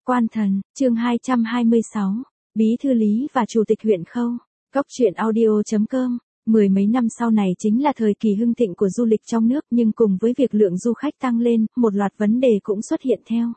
Quan thần, chương 226, Bí thư Lý và Chủ tịch huyện Khâu. Cốc truyện audio.com. Mười mấy năm sau này chính là thời kỳ hưng thịnh của du lịch trong nước, nhưng cùng với việc lượng du khách tăng lên, một loạt vấn đề cũng xuất hiện theo.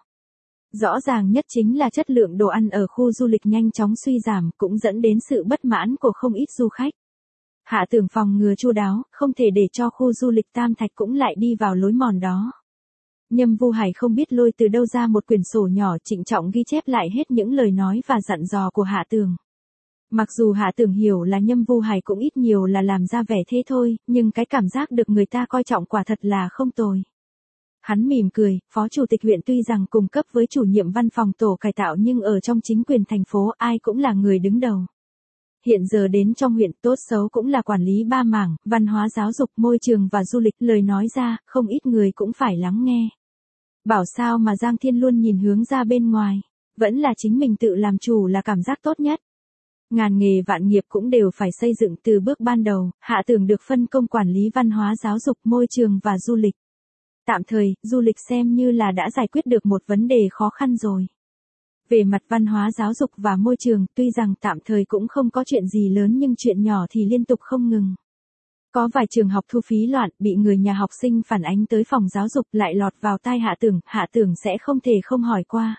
Rõ ràng nhất chính là chất lượng đồ ăn ở khu du lịch nhanh chóng suy giảm, cũng dẫn đến sự bất mãn của không ít du khách. Hạ Tường phòng ngừa chu đáo, không thể để cho khu du lịch Tam Thạch cũng lại đi vào lối mòn đó. Nhâm Vu Hải không biết lôi từ đâu ra một quyển sổ nhỏ, trịnh trọng ghi chép lại hết những lời nói và dặn dò của Hạ Tường. Mặc dù Hạ Tường hiểu là Nhâm Vu Hải cũng ít nhiều là làm ra vẻ thế thôi, nhưng cái cảm giác được người ta coi trọng quả thật là không tồi. Hắn mỉm cười, phó chủ tịch huyện tuy rằng cùng cấp với chủ nhiệm văn phòng tổ cải tạo nhưng ở trong chính quyền thành phố ai cũng là người đứng đầu. Hiện giờ đến trong huyện tốt xấu cũng là quản lý ba mảng, văn hóa giáo dục, môi trường và du lịch, lời nói ra, không ít người cũng phải lắng nghe. Bảo sao mà Giang Thiên luôn nhìn hướng ra bên ngoài, vẫn là chính mình tự làm chủ là cảm giác tốt nhất. Ngàn nghề vạn nghiệp cũng đều phải xây dựng từ bước ban đầu, Hạ Tường được phân công quản lý văn hóa giáo dục, môi trường và du lịch. Tạm thời, du lịch xem như là đã giải quyết được một vấn đề khó khăn rồi. Về mặt văn hóa giáo dục và môi trường, tuy rằng tạm thời cũng không có chuyện gì lớn nhưng chuyện nhỏ thì liên tục không ngừng. Có vài trường học thu phí loạn, bị người nhà học sinh phản ánh tới phòng giáo dục lại lọt vào tai Hạ Tường sẽ không thể không hỏi qua.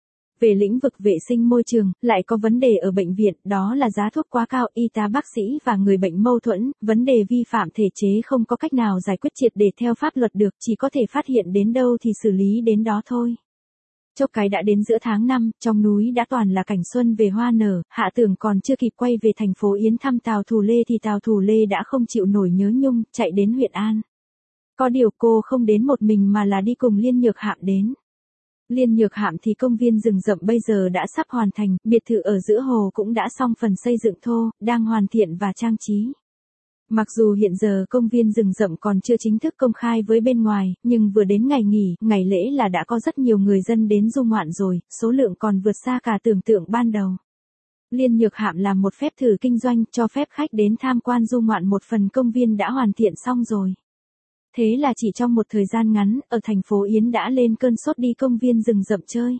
Về lĩnh vực vệ sinh môi trường, lại có vấn đề ở bệnh viện, đó là giá thuốc quá cao, y tá bác sĩ và người bệnh mâu thuẫn, vấn đề vi phạm thể chế không có cách nào giải quyết triệt để theo pháp luật được, chỉ có thể phát hiện đến đâu thì xử lý đến đó thôi. Chốc cái đã đến giữa tháng 5, trong núi đã toàn là cảnh xuân về hoa nở, Hạ Tường còn chưa kịp quay về thành phố Yến thăm Tào Thù Lê thì Tào Thù Lê đã không chịu nổi nhớ nhung, chạy đến huyện An. Có điều cô không đến một mình mà là đi cùng Liên Nhược Hạm đến. Liên Nhược Hạm thì công viên rừng rậm bây giờ đã sắp hoàn thành, biệt thự ở giữa hồ cũng đã xong phần xây dựng thô, đang hoàn thiện và trang trí. Mặc dù hiện giờ công viên rừng rậm còn chưa chính thức công khai với bên ngoài, nhưng vừa đến ngày nghỉ, ngày lễ là đã có rất nhiều người dân đến du ngoạn rồi, số lượng còn vượt xa cả tưởng tượng ban đầu. Liên Nhược Hạm làm một phép thử kinh doanh, cho phép khách đến tham quan du ngoạn một phần công viên đã hoàn thiện xong rồi. Thế là chỉ trong một thời gian ngắn, ở thành phố Yến đã lên cơn sốt đi công viên rừng rậm chơi.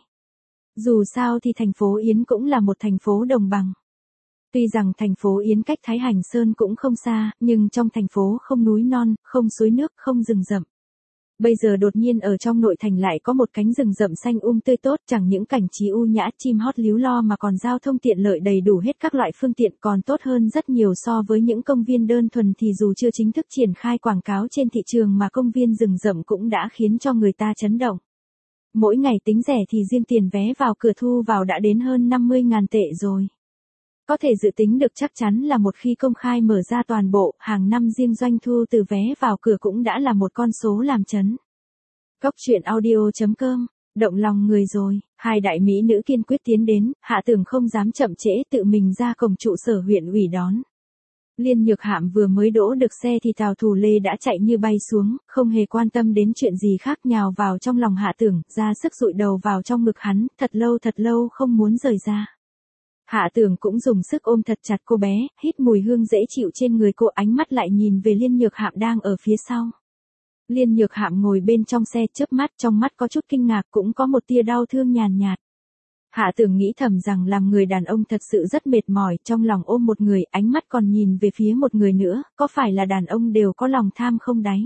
Dù sao thì thành phố Yến cũng là một thành phố đồng bằng. Tuy rằng thành phố Yến cách Thái Hành Sơn cũng không xa, nhưng trong thành phố không núi non, không suối nước, không rừng rậm. Bây giờ đột nhiên ở trong nội thành lại có một cánh rừng rậm xanh tươi tốt, chẳng những cảnh trí u nhã chim hót líu lo mà còn giao thông tiện lợi đầy đủ hết các loại phương tiện, còn tốt hơn rất nhiều so với những công viên đơn thuần thì dù chưa chính thức triển khai quảng cáo trên thị trường mà công viên rừng rậm cũng đã khiến cho người ta chấn động. Mỗi ngày tính rẻ thì riêng tiền vé vào cửa thu vào đã đến hơn 50.000 tệ rồi. Có thể dự tính được chắc chắn là một khi công khai mở ra toàn bộ, hàng năm riêng doanh thu từ vé vào cửa cũng đã là một con số làm chấn. Cốc truyện audio.com, động lòng người rồi, hai đại mỹ nữ kiên quyết tiến đến, Hạ Tường không dám chậm trễ tự mình ra cổng trụ sở huyện ủy đón. Liên Nhược Hạm vừa mới đỗ được xe thì Tào Thù Lê đã chạy như bay xuống, không hề quan tâm đến chuyện gì khác nhào vào trong lòng Hạ Tường, ra sức dụi đầu vào trong ngực hắn, thật lâu không muốn rời ra. Hạ Tường cũng dùng sức ôm thật chặt cô bé, hít mùi hương dễ chịu trên người cô, ánh mắt lại nhìn về Liên Nhược Hạm đang ở phía sau. Liên Nhược Hạm ngồi bên trong xe, chớp mắt, trong mắt có chút kinh ngạc cũng có một tia đau thương nhàn nhạt. Hạ Tường nghĩ thầm rằng làm người đàn ông thật sự rất mệt mỏi, trong lòng ôm một người, ánh mắt còn nhìn về phía một người nữa, có phải là đàn ông đều có lòng tham không đấy?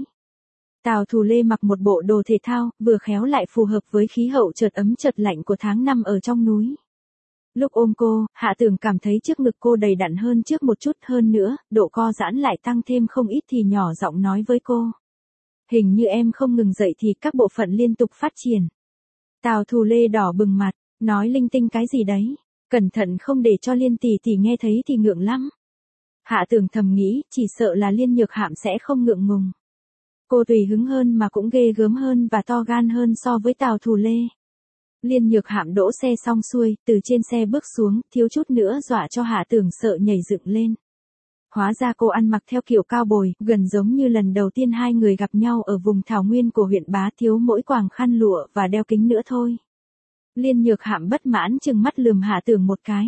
Tào Thù Lê mặc một bộ đồ thể thao, vừa khéo lại phù hợp với khí hậu chợt ấm chợt lạnh của tháng 5 ở trong núi. Lúc ôm cô, Hạ Tường cảm thấy trước ngực cô đầy đặn hơn trước một chút, hơn nữa, độ co giãn lại tăng thêm không ít thì nhỏ giọng nói với cô. Hình như em không ngừng dậy thì các bộ phận liên tục phát triển. Tào Thù Lê đỏ bừng mặt, nói linh tinh cái gì đấy, cẩn thận không để cho Liên tỷ tỷ nghe thấy thì ngượng lắm. Hạ Tường thầm nghĩ, chỉ sợ là Liên Nhược Hạm sẽ không ngượng ngùng. Cô tùy hứng hơn mà cũng ghê gớm hơn và to gan hơn so với Tào Thù Lê. Liên Nhược Hạm đỗ xe xong xuôi, từ trên xe bước xuống, thiếu chút nữa dọa cho Hạ Tường sợ nhảy dựng lên. Hóa ra cô ăn mặc theo kiểu cao bồi, gần giống như lần đầu tiên hai người gặp nhau ở vùng thảo nguyên của huyện Bá, thiếu mỗi quàng khăn lụa và đeo kính nữa thôi. Liên Nhược Hạm bất mãn trừng mắt lườm Hạ Tường một cái.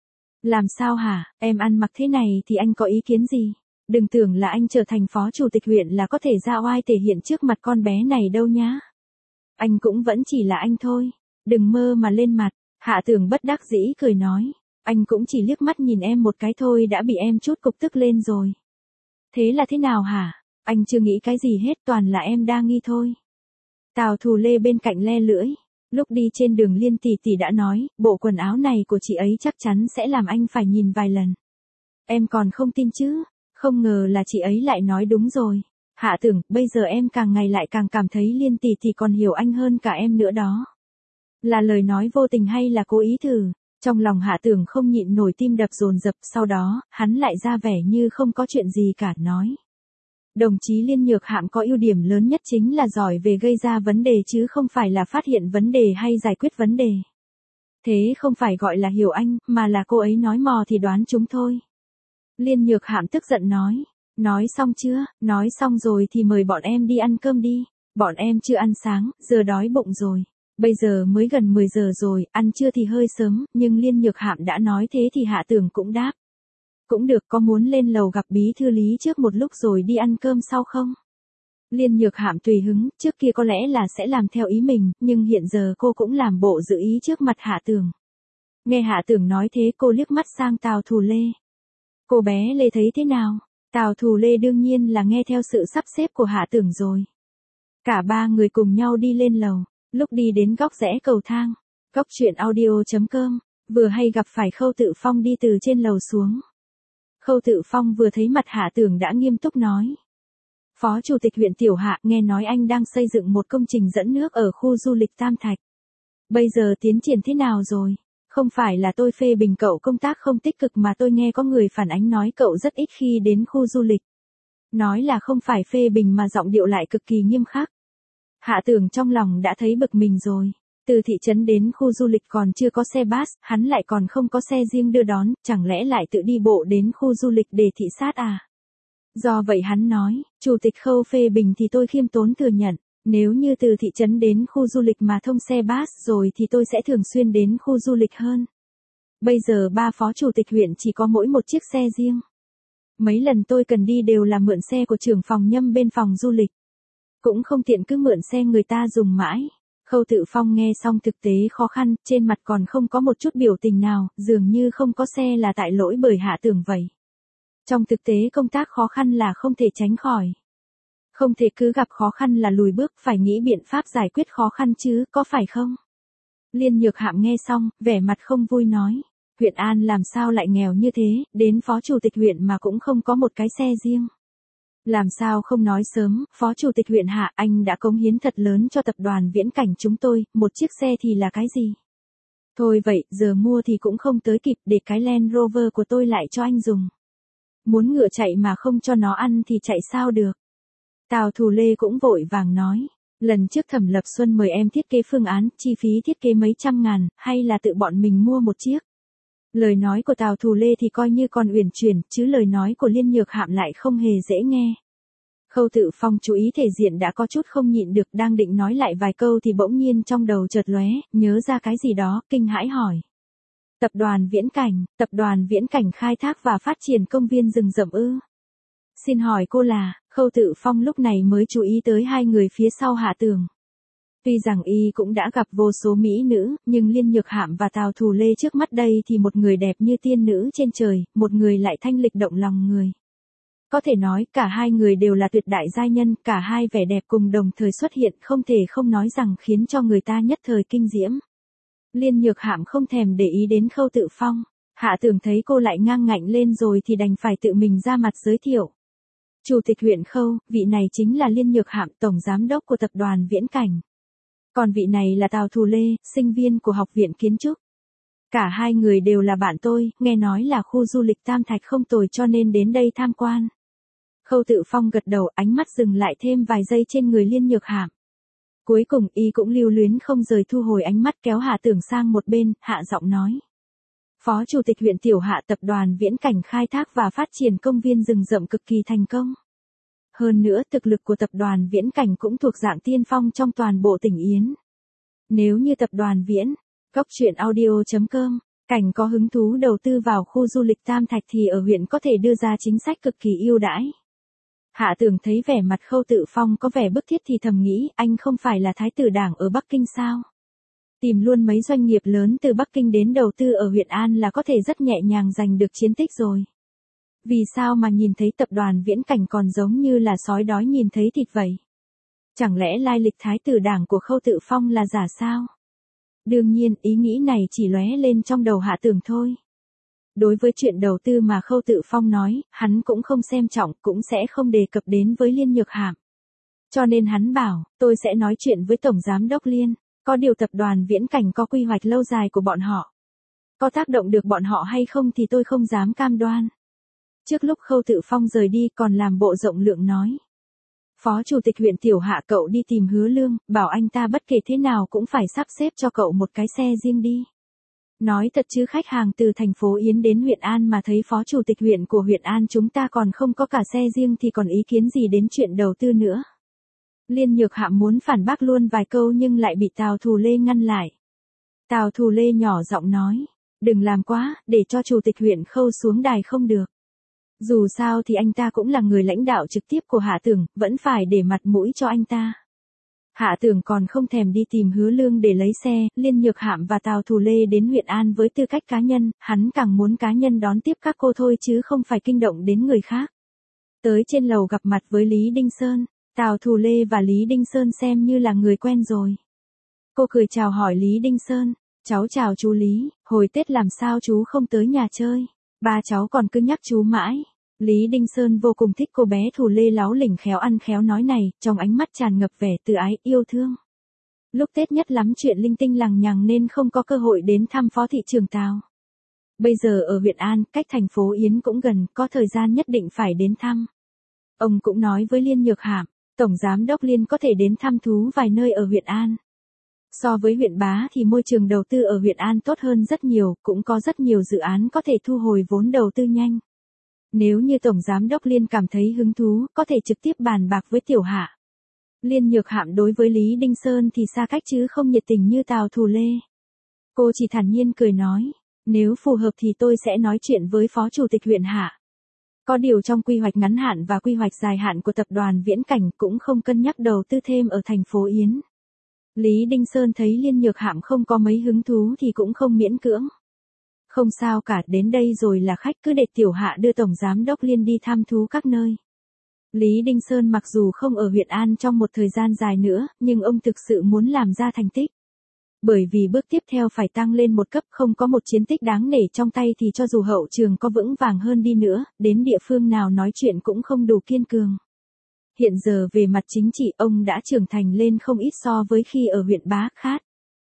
Làm sao hả, em ăn mặc thế này thì anh có ý kiến gì? Đừng tưởng là anh trở thành phó chủ tịch huyện là có thể ra oai thể hiện trước mặt con bé này đâu nhá. Anh cũng vẫn chỉ là anh thôi. Đừng mơ mà lên mặt, Hạ Tường bất đắc dĩ cười nói, anh cũng chỉ liếc mắt nhìn em một cái thôi đã bị em chút cục tức lên rồi. Thế là thế nào hả? Anh chưa nghĩ cái gì hết, toàn là em đa nghi thôi. Tào Thù Lê bên cạnh le lưỡi. Lúc đi trên đường Liên tỷ tỷ đã nói, bộ quần áo này của chị ấy chắc chắn sẽ làm anh phải nhìn vài lần. Em còn không tin chứ, không ngờ là chị ấy lại nói đúng rồi. Hạ Tưởng, bây giờ em càng ngày lại càng cảm thấy Liên tỷ tỷ còn hiểu anh hơn cả em nữa đó. Là lời nói vô tình hay là cố ý thử? Trong lòng Hạ Tưởng không nhịn nổi tim đập dồn dập, sau đó, hắn lại ra vẻ như không có chuyện gì cả, nói. Đồng chí Liên Nhược Hạm có ưu điểm lớn nhất chính là giỏi về gây ra vấn đề chứ không phải là phát hiện vấn đề hay giải quyết vấn đề. Thế không phải gọi là hiểu anh, mà là cô ấy nói mò thì đoán chúng thôi. Liên Nhược Hạm tức giận nói. Nói xong chưa? Nói xong rồi thì mời bọn em đi ăn cơm đi. Bọn em chưa ăn sáng, giờ đói bụng rồi. Bây giờ mới gần 10 giờ rồi, ăn trưa thì hơi sớm, nhưng Liên Nhược Hạm đã nói thế thì Hạ Tưởng cũng đáp. Cũng được, có muốn lên lầu gặp bí thư Lý trước một lúc rồi đi ăn cơm sau không? Liên Nhược Hạm tùy hứng, trước kia có lẽ là sẽ làm theo ý mình, nhưng hiện giờ cô cũng làm bộ giữ ý trước mặt Hạ Tưởng. Nghe Hạ Tưởng nói thế cô liếc mắt sang Tào Thù Lê. Cô bé Lê thấy thế nào? Tào Thù Lê đương nhiên là nghe theo sự sắp xếp của Hạ Tưởng rồi. Cả ba người cùng nhau đi lên lầu, lúc đi đến góc rẽ cầu thang, góc truyện audio.com, vừa hay gặp phải Khâu Tự Phong đi từ trên lầu xuống. Khâu Tự Phong vừa thấy mặt Hạ Tưởng đã nghiêm túc nói. Phó Chủ tịch huyện Tiểu Hạ, nghe nói anh đang xây dựng một công trình dẫn nước ở khu du lịch Tam Thạch. Bây giờ tiến triển thế nào rồi? Không phải là tôi phê bình cậu công tác không tích cực mà tôi nghe có người phản ánh nói cậu rất ít khi đến khu du lịch. Nói là không phải phê bình mà giọng điệu lại cực kỳ nghiêm khắc. Hạ Tưởng trong lòng đã thấy bực mình rồi. Từ thị trấn đến khu du lịch còn chưa có xe bus, hắn lại còn không có xe riêng đưa đón, chẳng lẽ lại tự đi bộ đến khu du lịch để thị sát à? Do vậy hắn nói, Chủ tịch Khâu phê bình thì tôi khiêm tốn thừa nhận, nếu như từ thị trấn đến khu du lịch mà thông xe bus rồi thì tôi sẽ thường xuyên đến khu du lịch hơn. Bây giờ ba phó chủ tịch huyện chỉ có mỗi một chiếc xe riêng. Mấy lần tôi cần đi đều là mượn xe của trưởng phòng Nhâm bên phòng du lịch. Cũng không tiện cứ mượn xe người ta dùng mãi. Khâu Tự Phong nghe xong thực tế khó khăn, trên mặt còn không có một chút biểu tình nào, dường như không có xe là tại lỗi bởi Hạ Tưởng vậy. Trong thực tế công tác khó khăn là không thể tránh khỏi. Không thể cứ gặp khó khăn là lùi bước, phải nghĩ biện pháp giải quyết khó khăn chứ, có phải không? Liên Nhược Hạm nghe xong, vẻ mặt không vui nói. Huyện An làm sao lại nghèo như thế, đến phó chủ tịch huyện mà cũng không có một cái xe riêng. Làm sao không nói sớm, phó chủ tịch huyện Hạ, anh đã cống hiến thật lớn cho tập đoàn Viễn Cảnh chúng tôi, một chiếc xe thì là cái gì? Thôi vậy, giờ mua thì cũng không tới kịp, để cái Land Rover của tôi lại cho anh dùng. Muốn ngựa chạy mà không cho nó ăn thì chạy sao được? Tào Thù Lê cũng vội vàng nói. Lần trước Thẩm Lập Xuân mời em thiết kế phương án, chi phí thiết kế mấy trăm ngàn, hay là tự bọn mình mua một chiếc? Lời nói của Tào Thù Lê thì coi như còn uyển chuyển, chứ lời nói của Liên Nhược Hạm lại không hề dễ nghe. Khâu Tự Phong chú ý thể diện đã có chút không nhịn được, đang định nói lại vài câu thì bỗng nhiên trong đầu chợt lóe, nhớ ra cái gì đó, kinh hãi hỏi. Tập đoàn Viễn Cảnh khai thác và phát triển công viên rừng rậm ư? Xin hỏi cô là, Khâu Tự Phong lúc này mới chú ý tới hai người phía sau Hạ Tưởng. Tuy rằng y cũng đã gặp vô số mỹ nữ, nhưng Liên Nhược Hạm và Tào Thù Lê trước mắt đây thì một người đẹp như tiên nữ trên trời, một người lại thanh lịch động lòng người. Có thể nói cả hai người đều là tuyệt đại giai nhân, cả hai vẻ đẹp cùng đồng thời xuất hiện, không thể không nói rằng khiến cho người ta nhất thời kinh diễm. Liên Nhược Hạm không thèm để ý đến Khâu Tự Phong. Hạ Tưởng thấy cô lại ngang ngạnh lên rồi thì đành phải tự mình ra mặt giới thiệu. Chủ tịch huyện Khâu, vị này chính là Liên Nhược Hạm, tổng giám đốc của tập đoàn Viễn Cảnh. Còn vị này là Tào Thù Lê, sinh viên của học viện kiến trúc. Cả hai người đều là bạn tôi, nghe nói là khu du lịch Tam Thạch không tồi cho nên đến đây tham quan. Khâu Tự Phong gật đầu, ánh mắt dừng lại thêm vài giây trên người Liên Nhược Hạm. Cuối cùng y cũng lưu luyến không rời thu hồi ánh mắt, kéo Hạ Tưởng sang một bên, hạ giọng nói. Phó Chủ tịch huyện Tiểu Hạ, tập đoàn Viễn Cảnh khai thác và phát triển công viên rừng rậm cực kỳ thành công. Hơn nữa thực lực của tập đoàn Viễn Cảnh cũng thuộc dạng tiên phong trong toàn bộ tỉnh Yến. Nếu như tập đoàn Viễn, góc truyện audio.com, Cảnh có hứng thú đầu tư vào khu du lịch Tam Thạch thì ở huyện có thể đưa ra chính sách cực kỳ ưu đãi. Hạ Tưởng thấy vẻ mặt Khâu Tự Phong có vẻ bức thiết thì thầm nghĩ, anh không phải là thái tử đảng ở Bắc Kinh sao? Tìm luôn mấy doanh nghiệp lớn từ Bắc Kinh đến đầu tư ở huyện An là có thể rất nhẹ nhàng giành được chiến tích rồi. Vì sao mà nhìn thấy tập đoàn Viễn Cảnh còn giống như là sói đói nhìn thấy thịt vậy? Chẳng lẽ lai lịch thái tử đảng của Khâu Tự Phong là giả sao? Đương nhiên, ý nghĩ này chỉ lóe lên trong đầu Hạ Tường thôi. Đối với chuyện đầu tư mà Khâu Tự Phong nói, hắn cũng không xem trọng, cũng sẽ không đề cập đến với Liên Nhược Hạm. Cho nên hắn bảo, tôi sẽ nói chuyện với Tổng Giám đốc Liên, có điều tập đoàn Viễn Cảnh có quy hoạch lâu dài của bọn họ. Có tác động được bọn họ hay không thì tôi không dám cam đoan. Trước lúc Khâu Tự Phong rời đi còn làm bộ rộng lượng nói. Phó Chủ tịch huyện Tiểu Hạ cậu đi tìm Hứa Lương, bảo anh ta bất kể thế nào cũng phải sắp xếp cho cậu một cái xe riêng đi. Nói thật chứ khách hàng từ thành phố Yến đến huyện An mà thấy Phó Chủ tịch huyện của huyện An chúng ta còn không có cả xe riêng thì còn ý kiến gì đến chuyện đầu tư nữa. Liên Nhược Hạm muốn phản bác luôn vài câu nhưng lại bị Tào Thù Lê ngăn lại. Tào Thù Lê nhỏ giọng nói, đừng làm quá, để cho Chủ tịch huyện Khâu xuống đài không được. Dù sao thì anh ta cũng là người lãnh đạo trực tiếp của Hạ Tường, vẫn phải để mặt mũi cho anh ta. Hạ Tường còn không thèm đi tìm Hứa Lương để lấy xe, Liên Nhược Hạm và Tào Thù Lê đến huyện An với tư cách cá nhân, hắn càng muốn cá nhân đón tiếp các cô thôi chứ không phải kinh động đến người khác. Tới trên lầu gặp mặt với Lý Đinh Sơn, Tào Thù Lê và Lý Đinh Sơn xem như là người quen rồi. Cô cười chào hỏi Lý Đinh Sơn, cháu chào chú Lý, hồi Tết làm sao chú không tới nhà chơi, ba cháu còn cứ nhắc chú mãi. Lý Đinh Sơn vô cùng thích cô bé Thù Lê láo lỉnh khéo ăn khéo nói này, trong ánh mắt tràn ngập vẻ từ ái, yêu thương. Lúc Tết nhất lắm chuyện linh tinh lằng nhằng nên không có cơ hội đến thăm Phó thị trưởng Tào. Bây giờ ở huyện An, cách thành phố Yến cũng gần, có thời gian nhất định phải đến thăm. Ông cũng nói với Liên Nhược Hạm, Tổng Giám đốc Liên có thể đến thăm thú vài nơi ở huyện An. So với huyện Bá thì môi trường đầu tư ở huyện An tốt hơn rất nhiều, cũng có rất nhiều dự án có thể thu hồi vốn đầu tư nhanh. Nếu như Tổng Giám đốc Liên cảm thấy hứng thú, có thể trực tiếp bàn bạc với Tiểu Hạ. Liên Nhược Hạm đối với Lý Đinh Sơn thì xa cách chứ không nhiệt tình như Tào Thù Lê. Cô chỉ thản nhiên cười nói, nếu phù hợp thì tôi sẽ nói chuyện với Phó Chủ tịch huyện Hạ. Có điều trong quy hoạch ngắn hạn và quy hoạch dài hạn của tập đoàn Viễn Cảnh cũng không cân nhắc đầu tư thêm ở thành phố Yến. Lý Đinh Sơn thấy Liên Nhược Hạm không có mấy hứng thú thì cũng không miễn cưỡng. Không sao cả, đến đây rồi là khách, cứ để Tiểu Hạ đưa Tổng Giám đốc Liên đi thăm thú các nơi. Lý Đinh Sơn mặc dù không ở huyện An trong một thời gian dài nữa, nhưng ông thực sự muốn làm ra thành tích. Bởi vì bước tiếp theo phải tăng lên một cấp, không có một chiến tích đáng nể trong tay thì cho dù hậu trường có vững vàng hơn đi nữa, đến địa phương nào nói chuyện cũng không đủ kiên cường. Hiện giờ về mặt chính trị ông đã trưởng thành lên không ít so với khi ở huyện Bá Khát.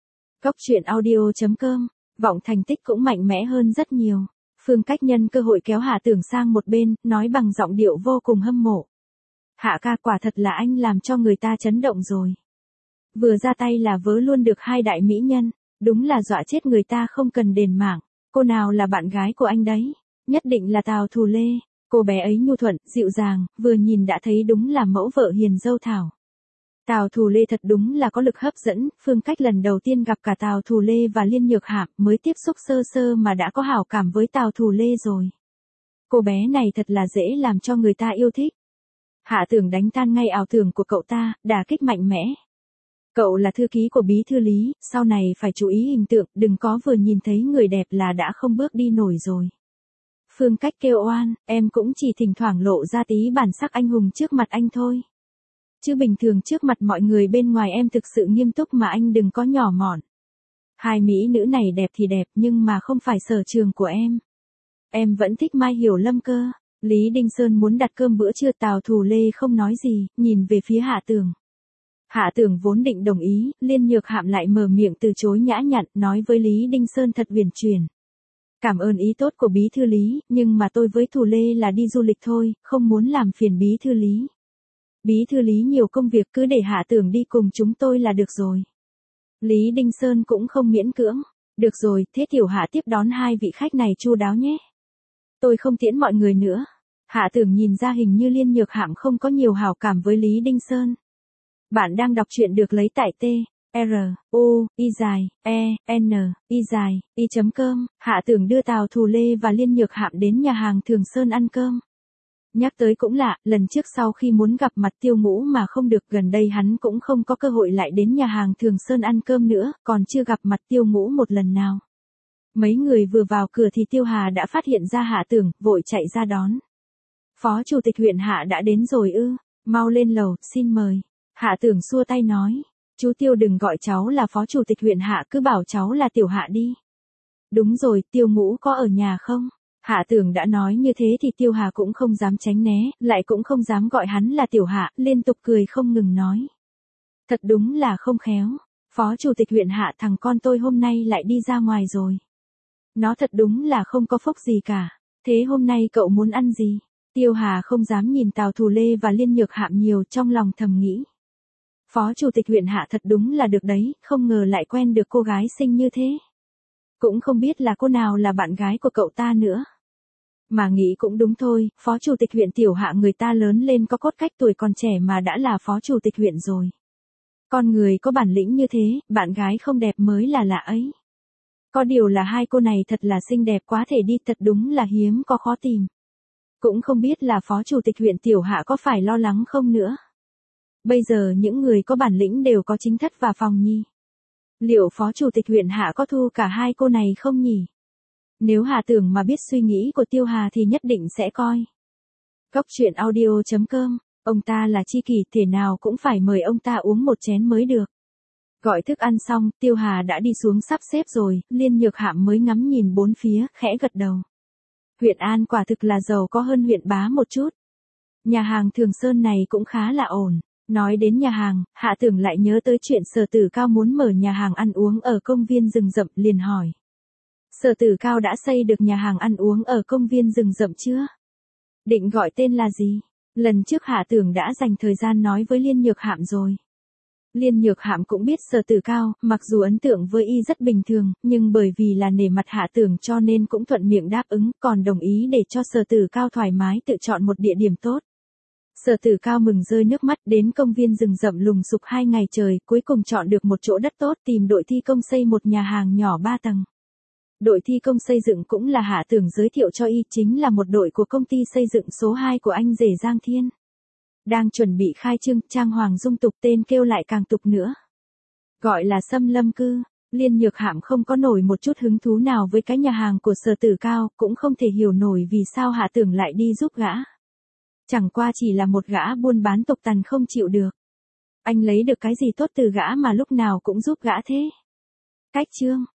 Cốc.audio.com, vọng thành tích cũng mạnh mẽ hơn rất nhiều. Phương Cách nhân cơ hội kéo Hạ Tưởng sang một bên, nói bằng giọng điệu vô cùng hâm mộ. Hạ ca, quả thật là anh làm cho người ta chấn động rồi. Vừa ra tay là vớ luôn được hai đại mỹ nhân, đúng là dọa chết người ta không cần đền mạng. Cô nào là bạn gái của anh đấy? Nhất định là Tào Thù Lê. Cô bé ấy nhu thuận, dịu dàng, vừa nhìn đã thấy đúng là mẫu vợ hiền dâu thảo. Tào Thù Lê thật đúng là có lực hấp dẫn, Phương Cách lần đầu tiên gặp cả Tào Thù Lê và Liên Nhược Hạm mới tiếp xúc sơ sơ mà đã có hảo cảm với Tào Thù Lê rồi. Cô bé này thật là dễ làm cho người ta yêu thích. Hạ Tưởng đánh tan ngay ảo tưởng của cậu ta, đả kích mạnh mẽ. Cậu là thư ký của bí thư Lý, sau này phải chú ý hình tượng, đừng có vừa nhìn thấy người đẹp là đã không bước đi nổi rồi. Phương Cách kêu oan, em cũng chỉ thỉnh thoảng lộ ra tí bản sắc anh hùng trước mặt anh thôi. Chứ bình thường trước mặt mọi người bên ngoài em thực sự nghiêm túc mà anh đừng có nhỏ mọn. Hai mỹ nữ này đẹp thì đẹp nhưng mà không phải sở trường của em. Em vẫn thích Mai Hiểu Lâm cơ. Lý Đinh Sơn muốn đặt cơm bữa trưa, Tào Thù Lê không nói gì, nhìn về phía Hạ Tưởng. Hạ Tưởng vốn định đồng ý, Liên Nhược Hạm lại mở miệng từ chối nhã nhặn, nói với Lý Đinh Sơn thật uyển chuyển. Cảm ơn ý tốt của bí thư Lý, nhưng mà tôi với Thù Lê là đi du lịch thôi, không muốn làm phiền bí thư Lý. Bí thư Lý nhiều công việc, cứ để Hạ Tưởng đi cùng chúng tôi là được rồi. Lý Đinh Sơn cũng không miễn cưỡng. Được rồi, thế Tiểu Hạ tiếp đón hai vị khách này chu đáo nhé. Tôi không tiễn mọi người nữa. Hạ Tưởng nhìn ra hình như Liên Nhược Hạm không có nhiều hảo cảm với Lý Đinh Sơn. Bạn đang đọc truyện được lấy tại T. R, U, I dài, E, N, I dài, I.com. Hạ Tưởng đưa Tào Thù Lê và Liên Nhược Hạm đến nhà hàng Thường Sơn ăn cơm. Nhắc tới cũng lạ, lần trước sau khi muốn gặp mặt Tiêu Ngũ mà không được, gần đây hắn cũng không có cơ hội lại đến nhà hàng Thường Sơn ăn cơm nữa, còn chưa gặp mặt Tiêu Ngũ một lần nào. Mấy người vừa vào cửa thì Tiêu Hà đã phát hiện ra Hạ Tưởng, vội chạy ra đón. Phó chủ tịch huyện Hạ đã đến rồi ư, mau lên lầu, xin mời. Hạ Tưởng xua tay nói, chú Tiêu đừng gọi cháu là phó chủ tịch huyện Hạ, cứ bảo cháu là Tiểu Hạ đi. Đúng rồi, Tiêu Ngũ có ở nhà không? Hạ Tưởng đã nói như thế thì Tiêu Hà cũng không dám tránh né, lại cũng không dám gọi hắn là Tiểu Hạ, liên tục cười không ngừng nói. Thật đúng là không khéo, phó chủ tịch huyện Hạ, thằng con tôi hôm nay lại đi ra ngoài rồi. Nó thật đúng là không có phúc gì cả, thế hôm nay cậu muốn ăn gì? Tiêu Hà không dám nhìn Tào Thù Lê và Liên Nhược Hạm nhiều, trong lòng thầm nghĩ. Phó chủ tịch huyện Hạ thật đúng là được đấy, không ngờ lại quen được cô gái xinh như thế. Cũng không biết là cô nào là bạn gái của cậu ta nữa. Mà nghĩ cũng đúng thôi, phó chủ tịch huyện Tiểu Hạ người ta lớn lên có cốt cách, tuổi còn trẻ mà đã là phó chủ tịch huyện rồi. Con người có bản lĩnh như thế, bạn gái không đẹp mới là lạ ấy. Có điều là hai cô này thật là xinh đẹp quá thể đi, thật đúng là hiếm có khó tìm. Cũng không biết là phó chủ tịch huyện Tiểu Hạ có phải lo lắng không nữa. Bây giờ những người có bản lĩnh đều có chính thất và phòng nhi. Liệu phó chủ tịch huyện Hạ có thu cả hai cô này không nhỉ? Nếu Hà Tưởng mà biết suy nghĩ của Tiêu Hà thì nhất định sẽ coi. Cốc truyện audio.com, ông ta là tri kỷ, thể nào cũng phải mời ông ta uống một chén mới được. Gọi thức ăn xong, Tiêu Hà đã đi xuống sắp xếp rồi, Liên Nhược Hạm mới ngắm nhìn bốn phía, khẽ gật đầu. Huyện An quả thực là giàu có hơn huyện Bá một chút. Nhà hàng Thường Sơn này cũng khá là ổn. Nói đến nhà hàng, Hạ Tưởng lại nhớ tới chuyện Sở Tử Cao muốn mở nhà hàng ăn uống ở công viên rừng rậm, liền hỏi. Sở Tử Cao đã xây được nhà hàng ăn uống ở công viên rừng rậm chưa? Định gọi tên là gì? Lần trước Hạ Tưởng đã dành thời gian nói với Liên Nhược Hạm rồi. Liên Nhược Hạm cũng biết Sở Tử Cao, mặc dù ấn tượng với y rất bình thường, nhưng bởi vì là nể mặt Hạ Tưởng cho nên cũng thuận miệng đáp ứng, còn đồng ý để cho Sở Tử Cao thoải mái tự chọn một địa điểm tốt. Sở Tử Cao mừng rơi nước mắt, đến công viên rừng rậm lùng sục 2 ngày trời, cuối cùng chọn được một chỗ đất tốt, tìm đội thi công xây một nhà hàng nhỏ 3 tầng. Đội thi công xây dựng cũng là Hạ Tưởng giới thiệu cho y, chính là một đội của công ty xây dựng số 2 của anh rể Giang Thiên. Đang chuẩn bị khai trương, trang hoàng dung tục, tên kêu lại càng tục nữa. Gọi là Sâm Lâm Cư. Liên Nhược Hạm không có nổi một chút hứng thú nào với cái nhà hàng của Sở Tử Cao, cũng không thể hiểu nổi vì sao Hạ Tưởng lại đi giúp gã. Chẳng qua chỉ là một gã buôn bán tục tằn không chịu được. Anh lấy được cái gì tốt từ gã mà lúc nào cũng giúp gã thế? Cách chương